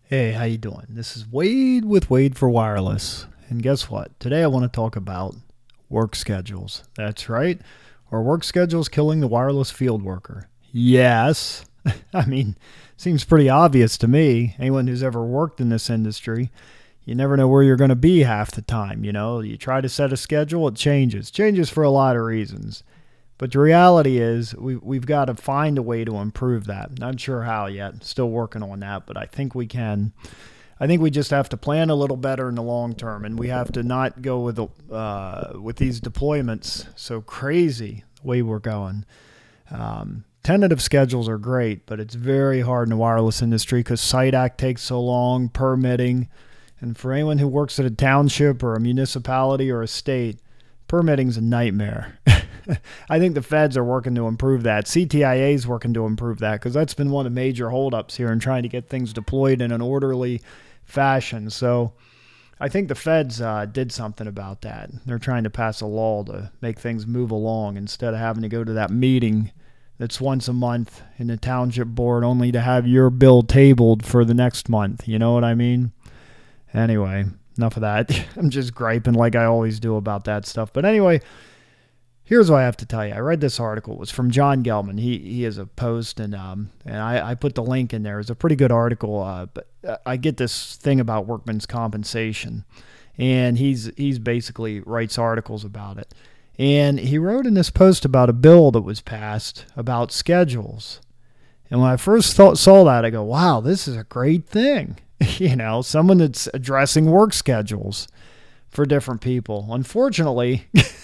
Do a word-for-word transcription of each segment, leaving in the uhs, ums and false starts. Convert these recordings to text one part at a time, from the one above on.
Hey, how you doing? This is Wade with Wade for Wireless. And guess what? Today I want to talk about work schedules. That's right. Are work schedules killing the wireless field worker? Yes. I mean, seems pretty obvious to me. Anyone who's ever worked in this industry, you never know where you're going to be half the time. You know, you try to set a schedule, it changes. Changes for a lot of reasons. But the reality is we, we've got to find a way to improve that. Not sure how yet. Still working on that, but I think we can. I think we just have to plan a little better in the long term, and we have to not go with uh, with these deployments so crazy the way we're going. Um, tentative schedules are great, but it's very hard in the wireless industry because Site Act takes so long, permitting. And for anyone who works at a township or a municipality or a state, permitting's a nightmare. I think the feds are working to improve that. C T I A is working to improve that because that's been one of the major holdups here in trying to get things deployed in an orderly fashion. So I think the feds uh, did something about that. They're trying to pass a law to make things move along instead of having to go to that meeting that's once a month in the township board only to have your bill tabled for the next month. You know what I mean? Anyway, enough of that. I'm just griping like I always do about that stuff. But anyway, here's what I have to tell you. I read this article. It was from John Gelman. He he has a post, and um and I, I put the link in there. It's a pretty good article. Uh, but I get this thing about workman's compensation, and he's he's basically writes articles about it. And he wrote in this post about a bill that was passed about schedules. And when I first thought, saw that, I go, wow, this is a great thing. You know, someone that's addressing work schedules for different people. Unfortunately,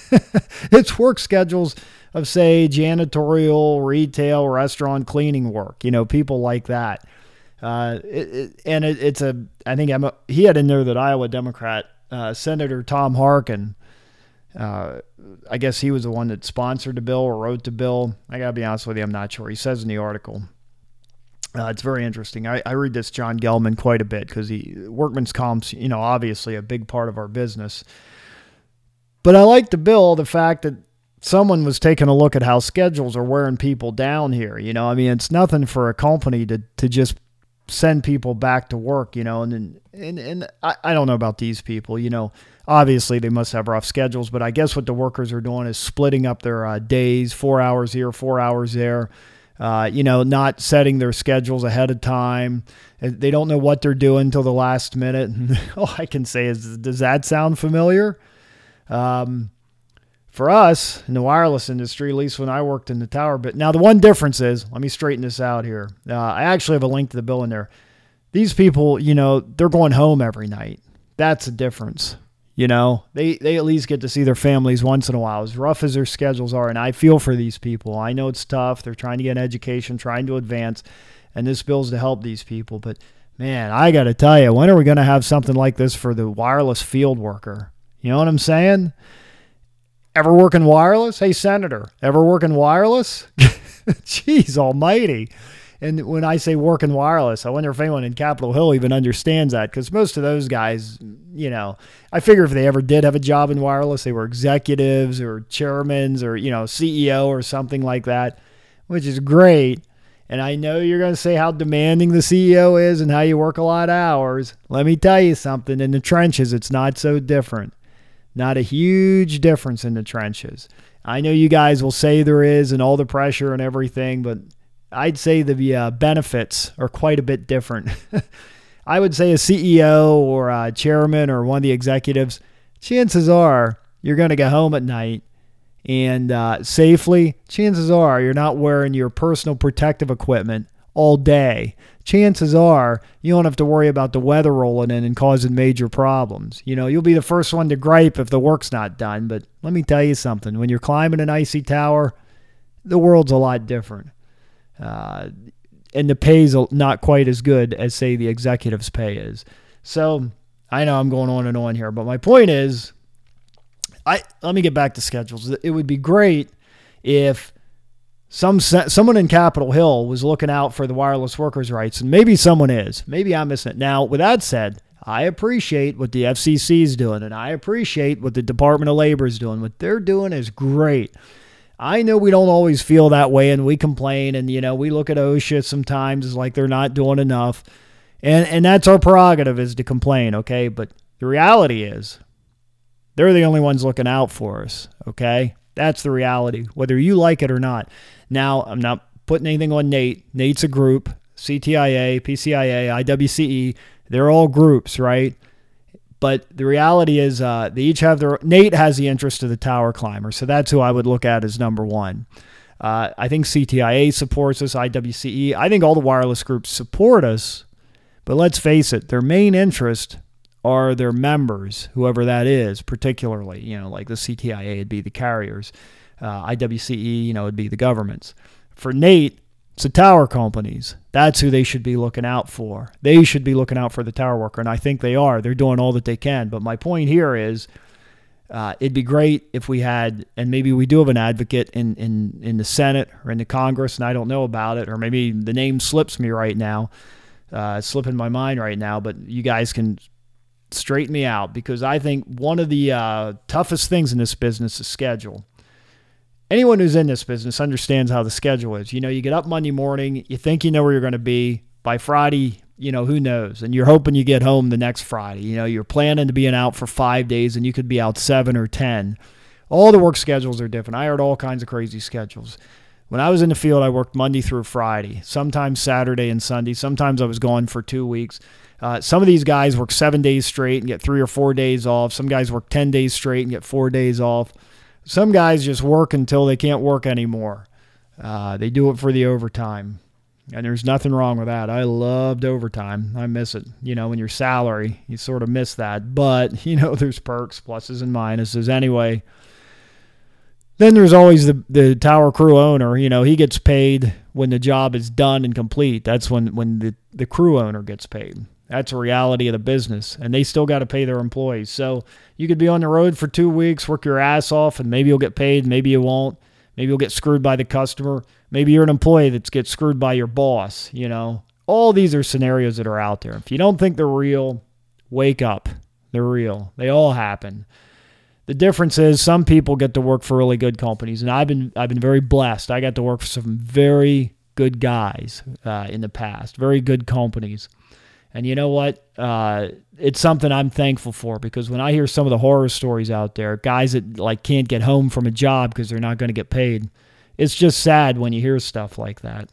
it's work schedules of, say, janitorial, retail, restaurant, cleaning work, you know, people like that. Uh, it, it, and it, it's a, I think I'm a, he had in there that Iowa Democrat, uh, Senator Tom Harkin, uh, I guess he was the one that sponsored the bill or wrote the bill. I got to be honest with you, I'm not sure. He says in the article. Uh, it's very interesting. I, I read this John Gelman quite a bit because he workman's comp's, you know, obviously a big part of our business. But I like the bill, the fact that someone was taking a look at how schedules are wearing people down here. You know, I mean, it's nothing for a company to to just send people back to work, you know, and and and I, I don't know about these people, you know. Obviously, they must have rough schedules, but I guess what the workers are doing is splitting up their uh, days, four hours here, four hours there. Uh, you know, not setting their schedules ahead of time. They don't know what they're doing until the last minute. And all I can say is, does that sound familiar? Um, for us in the wireless industry, at least when I worked in the tower. But now the one difference is, let me straighten this out here. Uh, I actually have a link to the bill in there. These people, you know, they're going home every night. That's a difference. You know, they, they at least get to see their families once in a while, as rough as their schedules are. And I feel for these people. I know it's tough. They're trying to get an education, trying to advance. And this bill's to help these people. But, man, I got to tell you, when are we going to have something like this for the wireless field worker? You know what I'm saying? Ever working wireless? Hey, Senator, ever working wireless? Jeez almighty. And when I say working wireless, I wonder if anyone in Capitol Hill even understands that, because most of those guys, you know, I figure if they ever did have a job in wireless, they were executives or chairmans or, you know, C E O or something like that, which is great. And I know you're going to say how demanding the C E O is and how you work a lot of hours. Let me tell you something. In the trenches, it's not so different. Not a huge difference in the trenches. I know you guys will say there is and all the pressure and everything, but I'd say the uh, benefits are quite a bit different. I would say a C E O or a chairman or one of the executives, chances are you're going to go home at night and uh, safely. Chances are you're not wearing your personal protective equipment all day. Chances are you don't have to worry about the weather rolling in and causing major problems. You know, you'll be the first one to gripe if the work's not done. But let me tell you something. When you're climbing an icy tower, the world's a lot different. Uh, and the pay's not quite as good as, say, the executive's pay is. So I know I'm going on and on here, but my point is, I let me get back to schedules. It would be great if some someone in Capitol Hill was looking out for the wireless workers' rights, and maybe someone is. Maybe I'm missing it. Now, with that said, I appreciate what the F C C is doing, and I appreciate what the Department of Labor is doing. What they're doing is great. I know we don't always feel that way, and we complain, and, you know, we look at OSHA sometimes as like they're not doing enough. And and that's our prerogative, is to complain, okay? But the reality is they're the only ones looking out for us, okay? That's the reality, whether you like it or not. Now, I'm not putting anything on Nate. Nate's a group, C T I A, P C I A, I W C E. They're all groups, right? But the reality is uh, they each have their – Nate has the interest of the tower climber, so that's who I would look at as number one. Uh, I think C T I A supports us, I W C E. I think all the wireless groups support us, but let's face it, their main interest are their members, whoever that is, particularly, you know, like the C T I A would be the carriers. Uh, I W C E, you know, would be the governments. For Nate, it's the tower companies. That's who they should be looking out for. They should be looking out for the tower worker, and I think they are. They're doing all that they can. But my point here is uh, it'd be great if we had, and maybe we do have an advocate in, in, in the Senate or in the Congress, and I don't know about it, or maybe the name slips me right now. Uh, it's slipping my mind right now, but you guys can straighten me out, because I think one of the uh, toughest things in this business is schedule. Anyone who's in this business understands how the schedule is. You know, you get up Monday morning, you think you know where you're going to be. By Friday, you know, who knows? And you're hoping you get home the next Friday. You know, you're planning to be out for five days, and you could be out seven or ten. All the work schedules are different. I heard all kinds of crazy schedules. When I was in the field, I worked Monday through Friday, sometimes Saturday and Sunday. Sometimes I was gone for two weeks. Uh, some of these guys work seven days straight and get three or four days off. Some guys work ten days straight and get four days off. Some guys just work until they can't work anymore. Uh, they do it for the overtime, and there's nothing wrong with that. I loved overtime. I miss it. You know, when your salary, you sort of miss that. But, you know, there's perks, pluses and minuses. Anyway, then there's always the, the tower crew owner. You know, he gets paid when the job is done and complete. That's when, when the, the crew owner gets paid. That's a reality of the business, and they still got to pay their employees. So you could be on the road for two weeks, work your ass off, and maybe you'll get paid, maybe you won't. Maybe you'll get screwed by the customer. Maybe you're an employee that gets screwed by your boss, you know. All these are scenarios that are out there. If you don't think they're real, wake up. They're real. They all happen. The difference is some people get to work for really good companies, and I've been I've been very blessed. I got to work for some very good guys uh, in the past, very good companies. And you know what? Uh, it's something I'm thankful for, because when I hear some of the horror stories out there, guys that like can't get home from a job because they're not going to get paid, it's just sad when you hear stuff like that.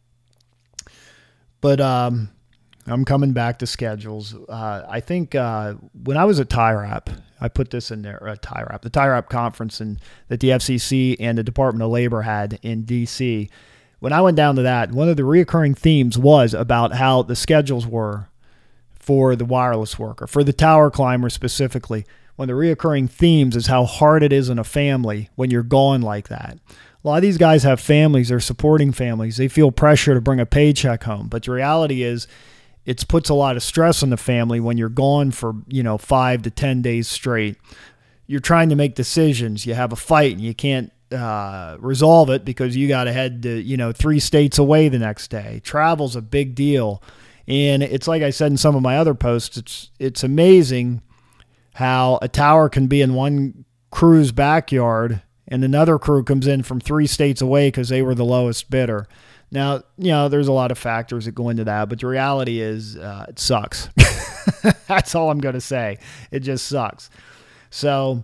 But um, I'm coming back to schedules. Uh, I think uh, when I was at T I R A P, I put this in there, uh, T I R A P, the T I R A P conference in, that the F C C and the Department of Labor had in D C. When I went down to that, one of the reoccurring themes was about how the schedules were for the wireless worker, for the tower climber specifically. One of the reoccurring themes is how hard it is in a family when you're gone like that. A lot of these guys have families, they're supporting families. They feel pressure to bring a paycheck home. But the reality is it puts a lot of stress on the family when you're gone for, you know, five to ten days straight. You're trying to make decisions. You have a fight and you can't uh, resolve it because you got to head to, you know, three states away the next day. Travel's a big deal. And it's like I said in some of my other posts, it's it's amazing how a tower can be in one crew's backyard and another crew comes in from three states away because they were the lowest bidder. Now, you know, there's a lot of factors that go into that, but the reality is uh, it sucks. That's all I'm going to say. It just sucks. So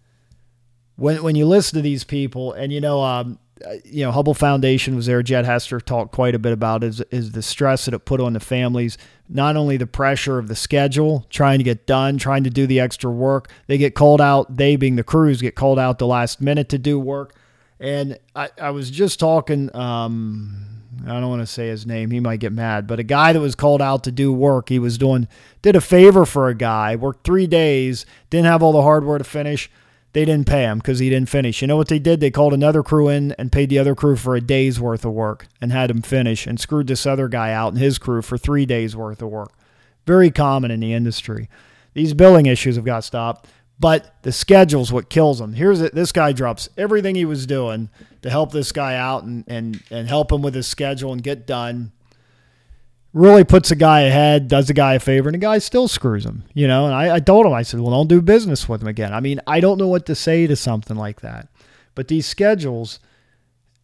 when when you listen to these people, and, you know, um, you know, Hubble Foundation was there. Jed Hester talked quite a bit about is, is the stress that it put on the families, not only the pressure of the schedule, trying to get done, trying to do the extra work. They get called out, they being the crews, get called out the last minute to do work. And I, I was just talking, um, I don't want to say his name, he might get mad, but a guy that was called out to do work, he was doing, did a favor for a guy, worked three days, didn't have all the hardware to finish. They didn't pay him because he didn't finish. You know what they did? They called another crew in and paid the other crew for a day's worth of work and had him finish, and screwed this other guy out and his crew for three days worth of work. Very common in the industry. These billing issues have got stopped, but the schedule's what kills them. Here's it. This guy drops everything he was doing to help this guy out and, and, and help him with his schedule and get done. Really puts a guy ahead, does the guy a favor, and the guy still screws him, you know. And I, I told him, I said, well, don't do business with him again. I mean, I don't know what to say to something like that. But these schedules,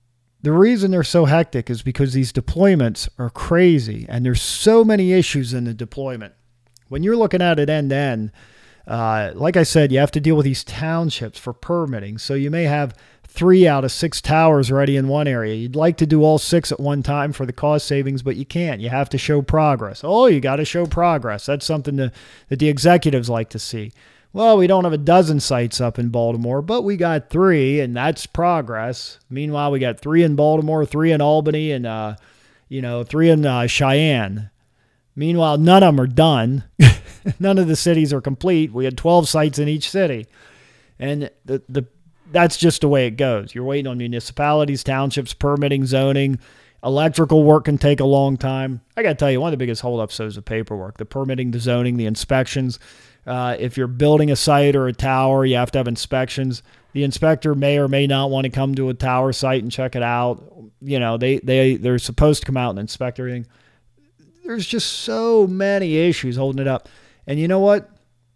The reason they're so hectic is because these deployments are crazy, and there's so many issues in the deployment. When you're looking at it end to end, uh, like I said, you have to deal with these townships for permitting. So you may have three out of six towers ready in one area. You'd like to do all six at one time for the cost savings, but you can't. You have to show progress. Oh, you got to show progress. That's something to, that the executives like to see. Well, we don't have a dozen sites up in Baltimore, but we got three, and that's progress. Meanwhile, we got three in Baltimore, three in Albany, and uh, you know, three in uh, Cheyenne. Meanwhile, none of them are done. None of the cities are complete. We had twelve sites in each city, and the the that's just the way it goes. You're waiting on municipalities, townships, permitting, zoning. Electrical work can take a long time. I got to tell you, one of the biggest holdups is the paperwork, the permitting, the zoning, the inspections. Uh, if you're building a site or a tower, you have to have inspections. The inspector may or may not want to come to a tower site and check it out. You know, they, they, they're supposed to come out and inspect everything. There's just so many issues holding it up. And you know what?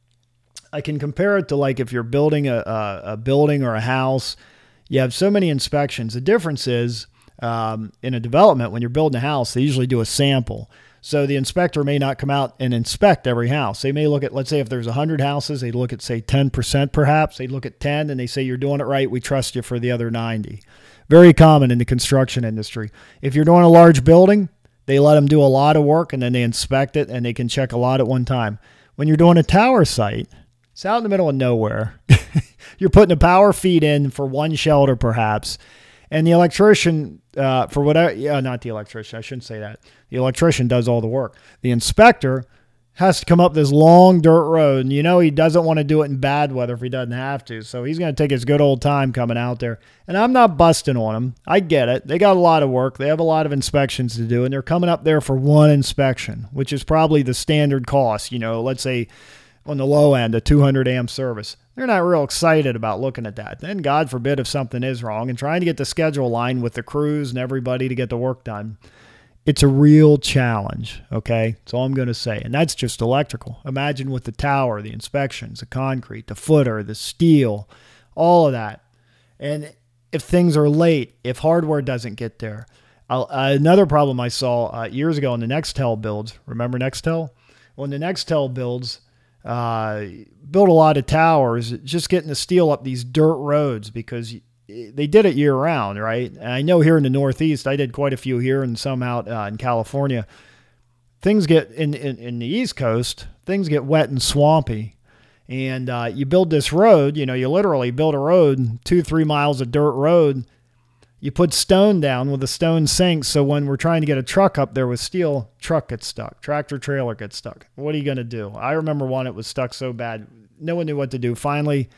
I can compare it to like if you're building a, a, a building or a house, you have so many inspections. The difference is um, in a development, when you're building a house, they usually do a sample. So the inspector may not come out and inspect every house. They may look at, let's say if there's one hundred houses, they look at, say, ten percent perhaps. They look at ten and they say, you're doing it right. We trust you for the other ninety. Very common in the construction industry. If you're doing a large building, they let them do a lot of work and then they inspect it and they can check a lot at one time. When you're doing a tower site, it's out in the middle of nowhere. You're putting a power feed in for one shelter perhaps. And the electrician, uh, for whatever, yeah, not the electrician, I shouldn't say that. The electrician does all the work. The inspector has to come up this long dirt road, and you know he doesn't want to do it in bad weather if he doesn't have to. So he's going to take his good old time coming out there. And I'm not busting on him. I get it. They got a lot of work. They have a lot of inspections to do, and they're coming up there for one inspection, which is probably the standard cost. You know, let's say on the low end, a two hundred amp service. They're not real excited about looking at that. Then God forbid if something is wrong, and trying to get the schedule aligned with the crews and everybody to get the work done. It's a real challenge, okay? That's all I'm going to say. And that's just electrical. Imagine with the tower, the inspections, the concrete, the footer, the steel, all of that. And if things are late, if hardware doesn't get there. I'll, uh, another problem I saw uh, years ago in the Nextel builds. Remember Nextel? When the Nextel builds, uh, built a lot of towers, just getting the steel up these dirt roads because they did it year round, right? And I know here in the Northeast, I did quite a few here and some out uh, in California. Things get in, in, in the East Coast, things get wet and swampy. And uh, you build this road, you know, you literally build a road, two, three miles of dirt road. You put stone down with a stone sink. So when we're trying to get a truck up there with steel, truck gets stuck, tractor trailer gets stuck. What are you going to do? I remember one, it was stuck so bad. No one knew what to do. Finally,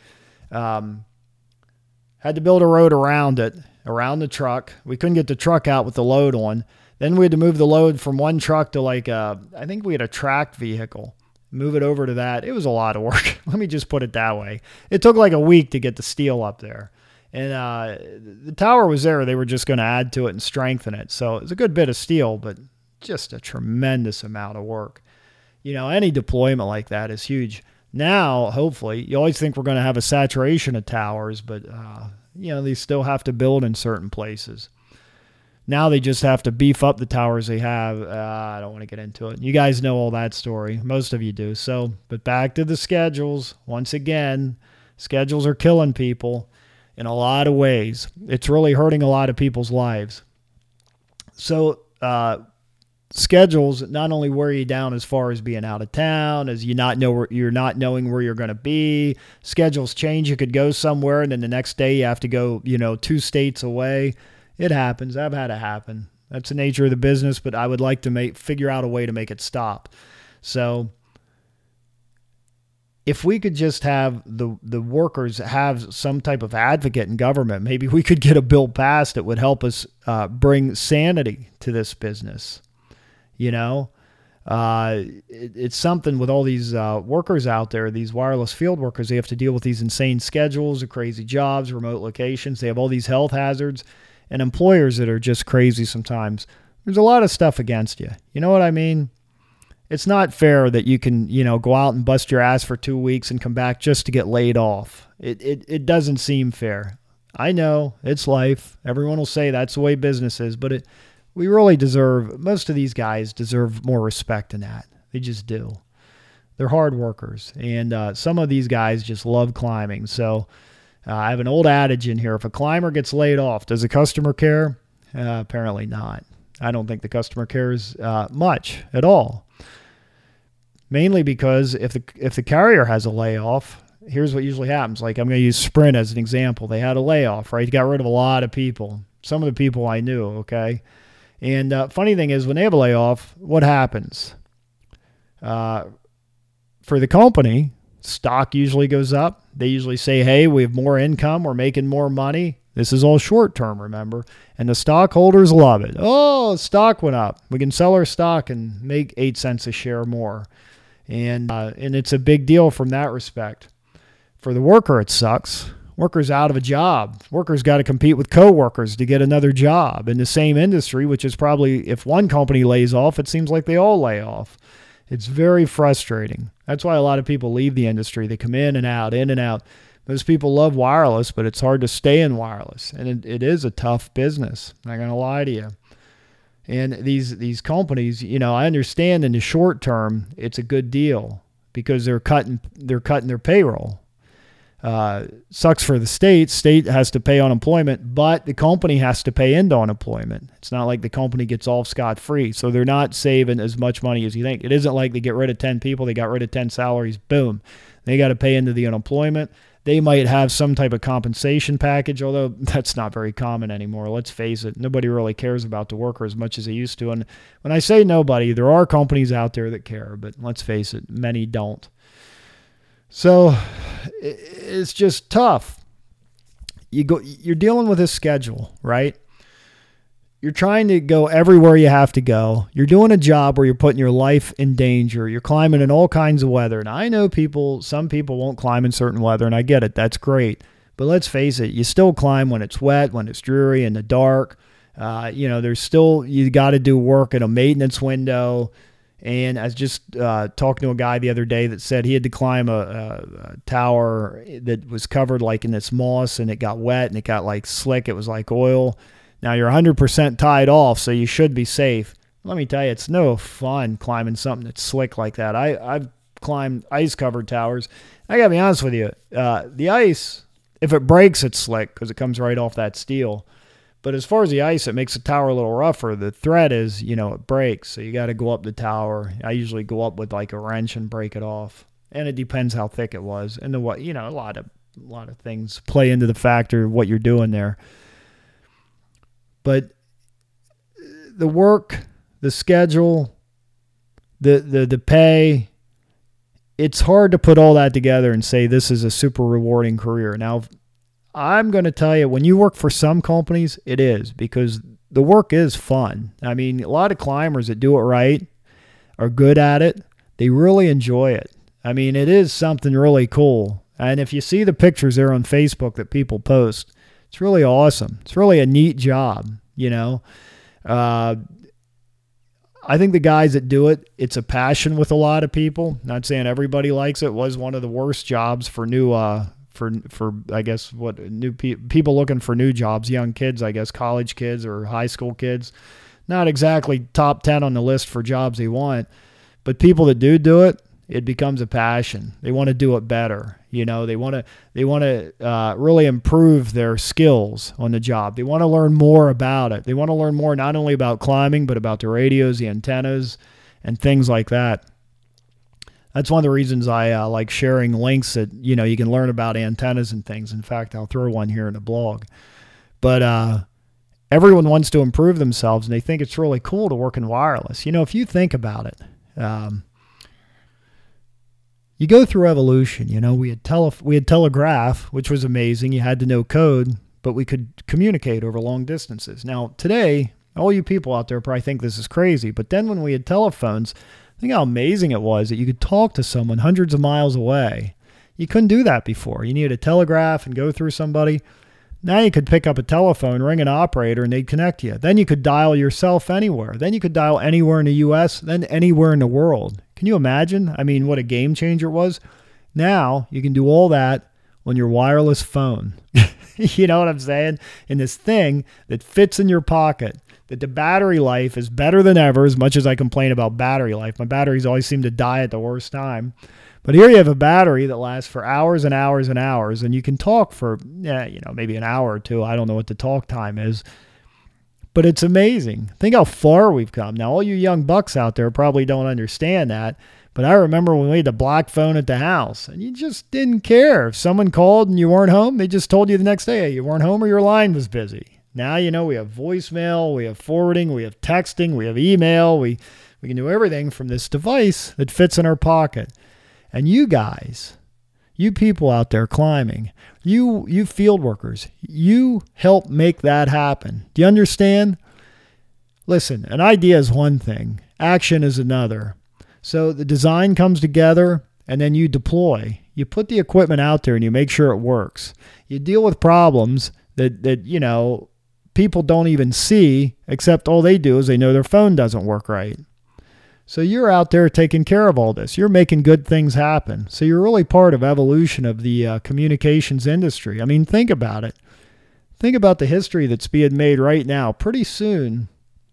um, had to build a road around it, around the truck. We couldn't get the truck out with the load on. Then we had to move the load from one truck to like a, I think we had a tracked vehicle. Move it over to that. It was a lot of work. Let me just put it that way. It took like a week to get the steel up there. And uh, the tower was there. They were just going to add to it and strengthen it. So it was a good bit of steel, but just a tremendous amount of work. You know, any deployment like that is huge. Now, hopefully, you always think we're going to have a saturation of towers, but, uh, you know, they still have to build in certain places. Now they just have to beef up the towers they have. Uh, I don't want to get into it. You guys know all that story. Most of you do. So, but back to the schedules. Once again, schedules are killing people in a lot of ways. It's really hurting a lot of people's lives. So, uh, schedules not only wear you down as far as being out of town, as you not know where, you're not knowing where you're going to be. Schedules change. You could go somewhere, and then the next day you have to go, you know, two states away. It happens. I've had it happen. That's the nature of the business, but I would like to make figure out a way to make it stop. So if we could just have the, the workers have some type of advocate in government, maybe we could get a bill passed that would help us uh, bring sanity to this business. You know, uh, it, it's something with all these uh, workers out there, these wireless field workers, they have to deal with these insane schedules, the crazy jobs, remote locations. They have all these health hazards. And employers that are just crazy sometimes. There's a lot of stuff against you. You know what I mean? It's not fair that you can, you know, go out and bust your ass for two weeks and come back just to get laid off. It it, it doesn't seem fair. I know it's life. Everyone will say that's the way business is, but it, we really deserve, most of these guys deserve more respect than that. They just do. They're hard workers. And uh, some of these guys just love climbing. So uh, I have an old adage in here. If a climber gets laid off, does the customer care? Uh, apparently not. I don't think the customer cares uh, much at all. Mainly because if the if the carrier has a layoff, here's what usually happens. Like I'm going to use Sprint as an example. They had a layoff, right? They got rid of a lot of people. Some of the people I knew, okay? And uh, funny thing is when they have a layoff, what happens? Uh, for the company, stock usually goes up. They usually say, hey, we have more income. We're making more money. This is all short term, remember? And the stockholders love it. Oh, stock went up. We can sell our stock and make eight cents a share more. And uh, and it's a big deal from that respect. For the worker, it sucks. Worker's out of a job. Worker's got to compete with coworkers to get another job in the same industry, which is probably, if one company lays off, it seems like they all lay off. It's very frustrating. That's why a lot of people leave the industry. They come in and out, in and out. Most people love wireless, but it's hard to stay in wireless. And it, it is a tough business. I'm not going to lie to you. And these these companies, you know, I understand in the short term it's a good deal because they're cutting they're cutting their payroll. Uh, sucks for the state. State has to pay unemployment, but the company has to pay into unemployment. It's not like the company gets off scot-free, so they're not saving as much money as you think. It isn't like they get rid of ten people, they got rid of ten salaries, boom. They got to pay into the unemployment. They might have some type of compensation package, although that's not very common anymore. Let's face it. Nobody really cares about the worker as much as they used to. And when I say nobody, there are companies out there that care, but let's face it, many don't. So it's just tough. You go, you're dealing with a schedule, right? You're trying to go everywhere you have to go. You're doing a job where you're putting your life in danger. You're climbing in all kinds of weather. And I know people, some people won't climb in certain weather, and I get it. That's great. But let's face it, you still climb when it's wet, when it's dreary, in the dark. Uh, you know, there's still, you got to do work in a maintenance window. And I was just uh, talking to a guy the other day that said he had to climb a, a, a tower that was covered like in this moss, and it got wet and it got like slick. It was like oil. Now you're one hundred percent tied off, so you should be safe. Let me tell you, it's no fun climbing something that's slick like that. I, I've climbed ice-covered towers. I got to be honest with you. Uh, the ice, if it breaks, it's slick because it comes right off that steel. But as far as the ice, it makes the tower a little rougher. The threat is, you know, it breaks, so you got to go up the tower. I usually go up with like a wrench and break it off. And it depends how thick it was. And the what, you know, a lot of a lot of things play into the factor of what you're doing there. But the work, the schedule, the, the the pay, it's hard to put all that together and say this is a super rewarding career. Now, I'm going to tell you, when you work for some companies, it is, because the work is fun. I mean, a lot of climbers that do it right are good at it. They really enjoy it. I mean, it is something really cool. And if you see the pictures there on Facebook that people post, it's really awesome. It's really a neat job, you know. Uh, I think the guys that do it, it's a passion with a lot of people. Not saying everybody likes it. It was one of the worst jobs for new, uh, for for I guess what new pe- people looking for new jobs, young kids, I guess, college kids or high school kids. Not exactly top ten on the list for jobs they want, but people that do do it, it becomes a passion. They want to do it better. You know, they want to they want to uh, really improve their skills on the job. They want to learn more about it. They want to learn more not only about climbing, but about the radios, the antennas, and things like that. That's one of the reasons I uh, like sharing links that, you know, you can learn about antennas and things. In fact, I'll throw one here in the blog. But uh, everyone wants to improve themselves, and they think it's really cool to work in wireless. You know, if you think about it, um, you go through evolution. You know, we had tele we had telegraph, which was amazing. You had to know code, but we could communicate over long distances. Now, today, all you people out there probably think this is crazy, but then when we had telephones, think how amazing it was that you could talk to someone hundreds of miles away. You couldn't do that before. You needed a telegraph and go through somebody. Now you could pick up a telephone, ring an operator, and they'd connect you. Then you could dial yourself anywhere. Then you could dial anywhere in the U S, then anywhere in the world. Can you imagine? I mean, what a game changer it was. Now you can do all that on your wireless phone. You know what I'm saying? In this thing that fits in your pocket, that the battery life is better than ever, as much as I complain about battery life. My batteries always seem to die at the worst time. But here you have a battery that lasts for hours and hours and hours, and you can talk for, yeah, you know, maybe an hour or two. I don't know what the talk time is. But it's amazing. Think how far we've come. Now, all you young bucks out there probably don't understand that. But I remember when we had the black phone at the house, and you just didn't care. If someone called and you weren't home, they just told you the next day, hey, you weren't home or your line was busy. Now, you know, we have voicemail, we have forwarding, we have texting, we have email. We, we can do everything from this device that fits in our pocket. And you guys, you people out there climbing, you you field workers, you help make that happen. Do you understand? Listen, an idea is one thing. Action is another. So the design comes together, and then you deploy. You put the equipment out there, and you make sure it works. You deal with problems that, that you know, people don't even see, except all they do is they know their phone doesn't work right. So you're out there taking care of all this. You're making good things happen. So you're really part of evolution of the uh, communications industry. I mean, think about it. Think about the history that's being made right now. Pretty soon,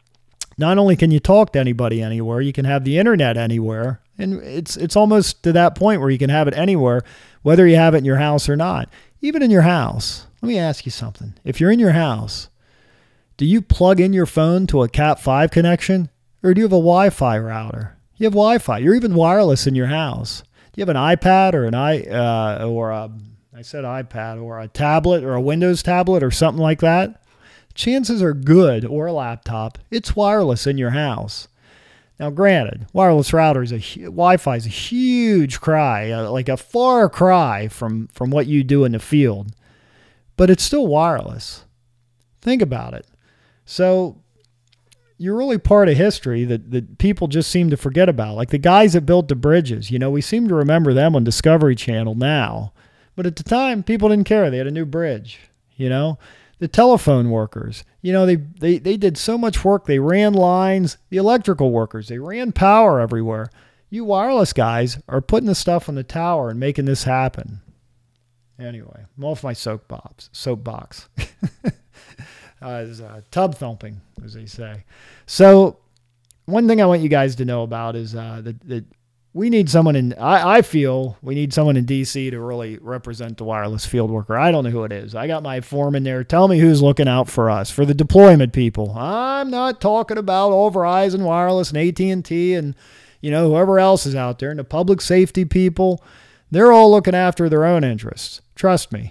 not only can you talk to anybody anywhere, you can have the internet anywhere. And it's it's almost to that point where you can have it anywhere, whether you have it in your house or not. Even in your house. Let me ask you something. If you're in your house, do you plug in your phone to a cat five connection? Or do you have a Wi-Fi router? You have Wi-Fi. You're even wireless in your house. Do you have an iPad or an i uh, or a, I said iPad or a tablet or a Windows tablet or something like that? Chances are good, or a laptop, it's wireless in your house. Now, granted, wireless routers, a Wi-Fi is a huge cry, uh, like a far cry from from what you do in the field, but it's still wireless. Think about it. So you're really part of history that, that people just seem to forget about. Like the guys that built the bridges, you know, we seem to remember them on Discovery Channel now. But at the time, people didn't care. They had a new bridge, you know. The telephone workers, you know, they, they, they did so much work. They ran lines. The electrical workers, they ran power everywhere. You wireless guys are putting the stuff on the tower and making this happen. Anyway, I'm off my soapbox. Soapbox. Uh, is, uh, tub thumping, as they say. So one thing I want you guys to know about is uh, that, that we need someone in, I, I feel we need someone in D C to really represent the wireless field worker. I don't know who it is. I got my foreman there. Tell me who's looking out for us, for the deployment people. I'm not talking about all Verizon Wireless and A T and T and, you know, whoever else is out there. And the public safety people, they're all looking after their own interests. Trust me.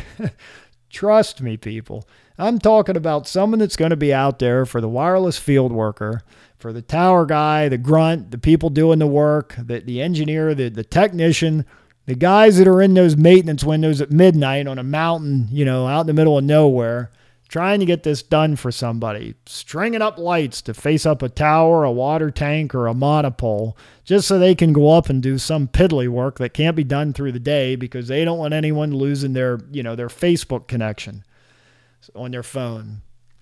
Trust me, people. I'm talking about someone that's going to be out there for the wireless field worker, for the tower guy, the grunt, the people doing the work, the, the engineer, the, the technician, the guys that are in those maintenance windows at midnight on a mountain, you know, out in the middle of nowhere, trying to get this done for somebody, stringing up lights to face up a tower, a water tank, or a monopole, just so they can go up and do some piddly work that can't be done through the day because they don't want anyone losing their, you know, their Facebook connection on their phone.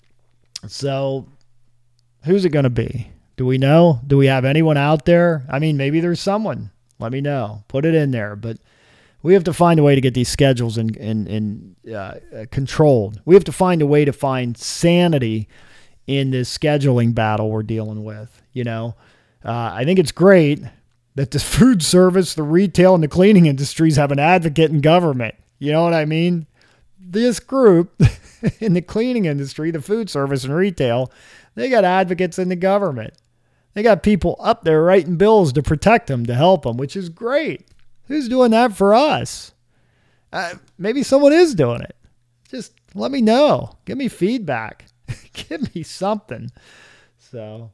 So who's it going to be? Do we know? Do we have anyone out there? I mean, maybe there's someone. Let me know. Put it in there. But we have to find a way to get these schedules in, in, in uh, controlled. We have to find a way to find sanity in this scheduling battle we're dealing with. You know, uh, I think it's great that the food service, the retail, and the cleaning industries have an advocate in government. You know what I mean? This group in the cleaning industry, the food service and retail, they got advocates in the government. They got people up there writing bills to protect them, to help them, which is great. Who's doing that for us? Uh, maybe someone is doing it. Just let me know. Give me feedback. Give me something. So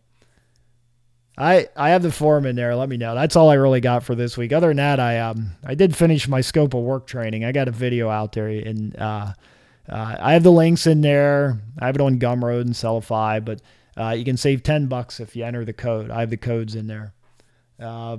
I I have the form in there. Let me know. That's all I really got for this week. Other than that, I um I did finish my scope of work training. I got a video out there, and uh, uh, I have the links in there. I have it on Gumroad and Sellify, but uh, you can save ten bucks if you enter the code. I have the codes in there. Uh,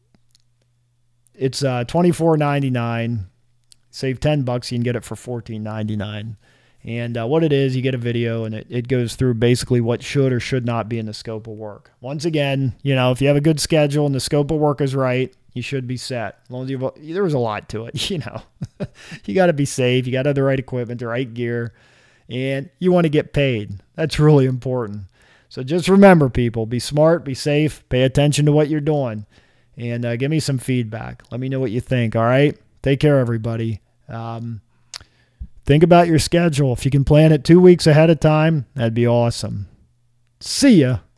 it's uh, twenty-four ninety-nine. Save ten bucks. You can get it for fourteen ninety-nine. And uh, what it is, you get a video, and it, it goes through basically what should or should not be in the scope of work. Once again, you know, if you have a good schedule and the scope of work is right, you should be set. As long as you've, there was a lot to it, you know. You got to be safe. You got to have the right equipment, the right gear, and you want to get paid. That's really important. So just remember, people, be smart, be safe, pay attention to what you're doing, and uh, give me some feedback. Let me know what you think, all right? Take care, everybody. Um, think about your schedule. If you can plan it two weeks ahead of time, that'd be awesome. See ya.